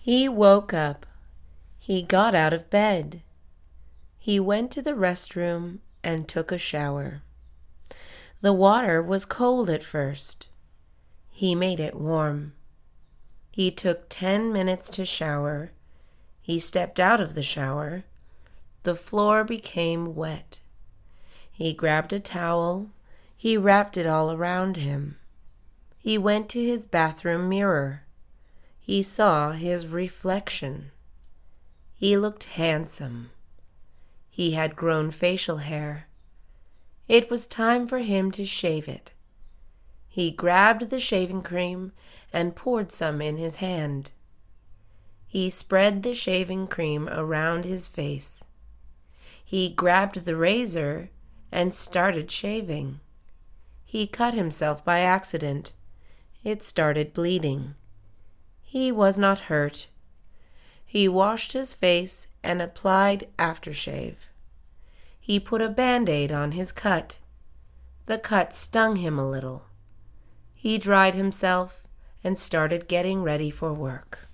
He woke up. He got out of bed. He went to the restroom and took a shower. The water was cold at first. He made it warm. He took 10 minutes to shower. He stepped out of the shower. The floor became wet. He grabbed a towel. He wrapped it all around him. He went to his bathroom mirror. He saw his reflection. He looked handsome. He had grown facial hair. It was time for him to shave it. He grabbed the shaving cream and poured some in his hand. He spread the shaving cream around his face. He grabbed the razor and started shaving. He cut himself by accident. It started bleeding. He was not hurt. He washed his face and applied aftershave. He put a Band-Aid on his cut. The cut stung him a little. He dried himself and started getting ready for work.